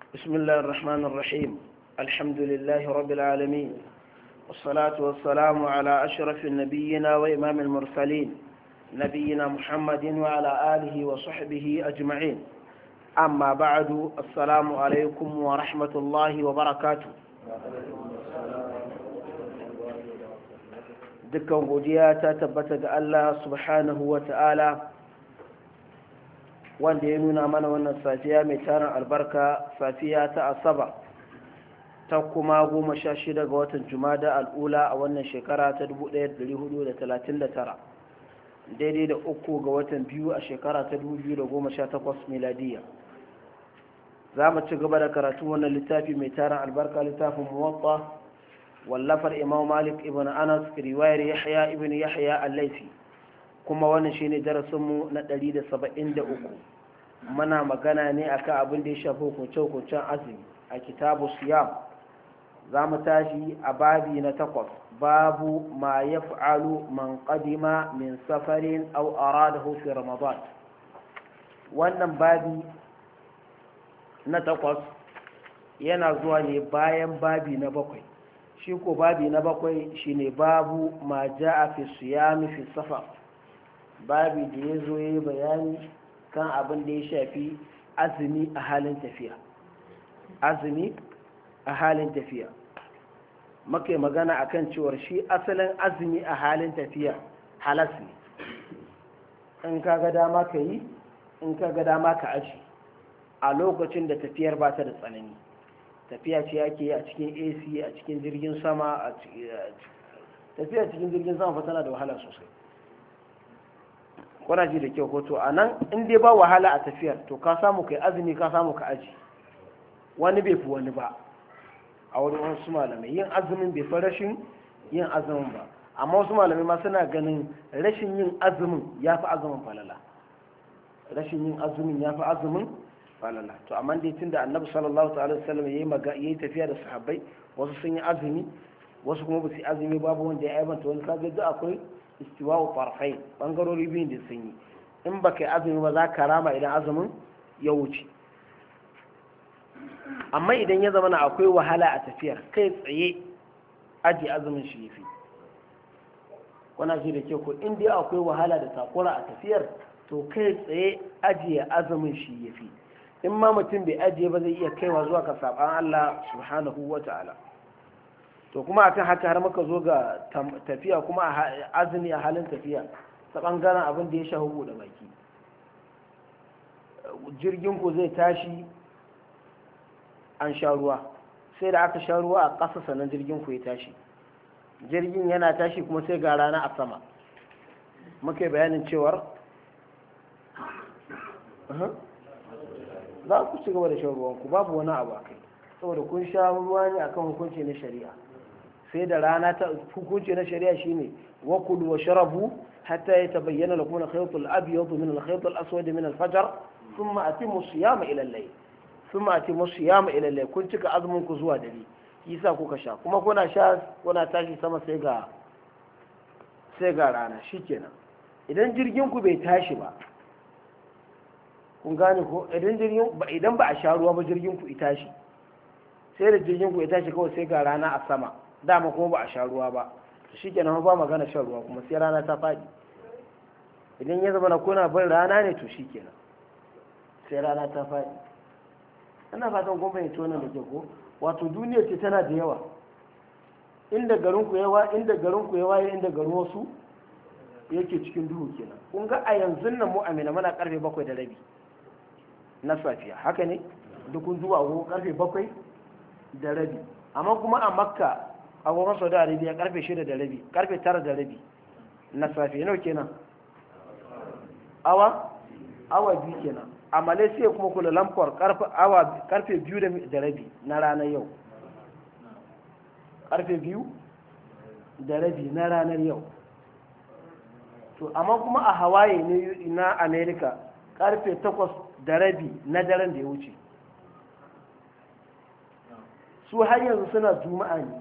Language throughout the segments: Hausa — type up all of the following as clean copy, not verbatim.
بسم الله الرحمن الرحيم. الحمد لله رب العالمين، والصلاة والسلام على أشرف النبيين وإمام المرسلين نبينا محمد وعلى آله وصحبه أجمعين. أما بعد، السلام عليكم ورحمة الله وبركاته. dukkan godiya ta tabbata ga Allah subhanahu wa ta'ala wanda ya nuna mana wannan safiya mai tarin albarka, safiya ta asaba ta kuma 16 ga watan jumada al'ula a wannan shekara ta 1439, daidai da 3 ga watan biyu a shekara ta 2018 miladiya. za mu ci gaba da karatu wannan littafi mai tarin albarka, littafin muwatta wallafar imam malik ibn anas, riwayar yahya ibn yahya al-laifi, kuma wannan shine darasinmu na 173. muna magana ne akan abin da ya shafi hukunce-hukuncen azumi a kitabu siyam. za mu tashi a babi na 8, babu ma ya fa'alu man qadima min safarin aw aradahu fi ramadan. wannan babi na 8 yana zuwa ne bayan babi na 7. shi ko babi na 7 shine babu ma ja'a fi siyami fi safar, babi da ya zo yi bayani kan abin da ya shafi azumi a halin tafiya. azumi a halin tafiya muke magana akan cewar shi asalin azumi a halin tafiya halas ne. in ka ga dama ka yi, in ka ga dama ka aji a lokacin da tafiyar ba ta da tsanani. tafiya ce ake yi a cikin AC, a cikin jirgin sama. tafiya cikin jirgin sama fa tana da wahala sosai. kuna ji da kyau ko? to a nan in dai ba wahala a tafiyar, to ka samu kai azumi, ka samu ka aji. wani bai fi wani ba a wurin wasu malamai. yin azumin bai fi rashin yin azumin ba, amma wasu malamai ma suna ganin rashin yin azumin ya fi azumin falala. rashin yin azumin ya fi azumin falala. to amma dai tun da annabi sallallahu alaihi wasallam ya yi tafiya da sahabbai, wasu sun yi azumi, wasu kuma ba su yi azumi, babu wanda ya aibanta wani. kaga duk akwai istiwa'u farfai, bangarori biyun da sun yi. in ba ka yi azumi ba za ka rama idan azumin ya wuce. amma idan ya zama na akwai wahala a tafiyar, kai tsaye aji azumin shi yafi. wana ji da ke ko? in dai akwai wahala da takura a tafiyar, to kai tsaye ajiye azumin shi yafi. in ma mutum bai ajiye ba zai iya kaiwa zuwa ka saban Allah subhanahu wa ta'ala. to kuma akan haka har muka zo ga tafiya, kuma azumi a halin tafiya ta bangaren abin da ya sha hugu da baki. jirgin ku zai tashi, an sha ruwa, sai da aka sha ruwa a ƙasa sannan jirgin ku ya tashi. jirgin yana tashi kuma sai ga rana a sama. muke bayanin cewar za ku ci gaba da shan ruwanku, babu wani abu a kai, saboda kun sha ruwa ne akan hukunci na shari'a. sai da rana ta hukunci na shari'a shine wa kulu wa sharabu hatta yatabayyana lakum al-khayt al-abyad min al-khayt al-aswad min al-fajr thumma atimu siyama ila al-layl. thumma atimu siyama ila al-layl. kun cika azumin ku zuwa dare, yasa kuka sha, kuma kuna sha kuna tashi sama sai ga rana. shikenan. idan jirgin ku bai tashi ba, kun gane ko? idan ba a sha ruwa ba jirgin ku ya tashi, sai da jirgin ku ya tashi kawai sai ga rana a sama, dama kuma ba a sha ruwa ba, shi kenan ba magana shan ruwa kuma sai rana ta faɗi. idan ya zama na kuna bin rana ne, to shi kenan sai rana ta faɗi. ina fatan kun fahimci wannan da ke ko? wato duniya ce tana da yawa. inda garin ku yawa, inda garin wasu yake cikin duhu kenan. kun ga a yanzu nan mu amina muna karfe 7:30 na safiya, haka ne? dukun zuwa karfe 7:30. amma kuma a makka agogon saudi arabia karfe 6:30, karfe 9:30 na safe. nawa kenan? awa 2 kenan. a malaysia kuma kula lamfar karfe 2:30 na ranar yau. karfe 2:30 na ranar yau. to amma kuma a hawaii ne na america karfe 8:30 na daren da ya wuce. su har yanzu suna juma'a ne,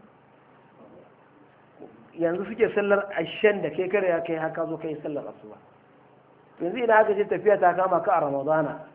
yanzu suke sallar ashen da kai kare ya kai haka zo kai sallar asuba. yanzu idan aka ce tafiya ta kama ka a ramadana,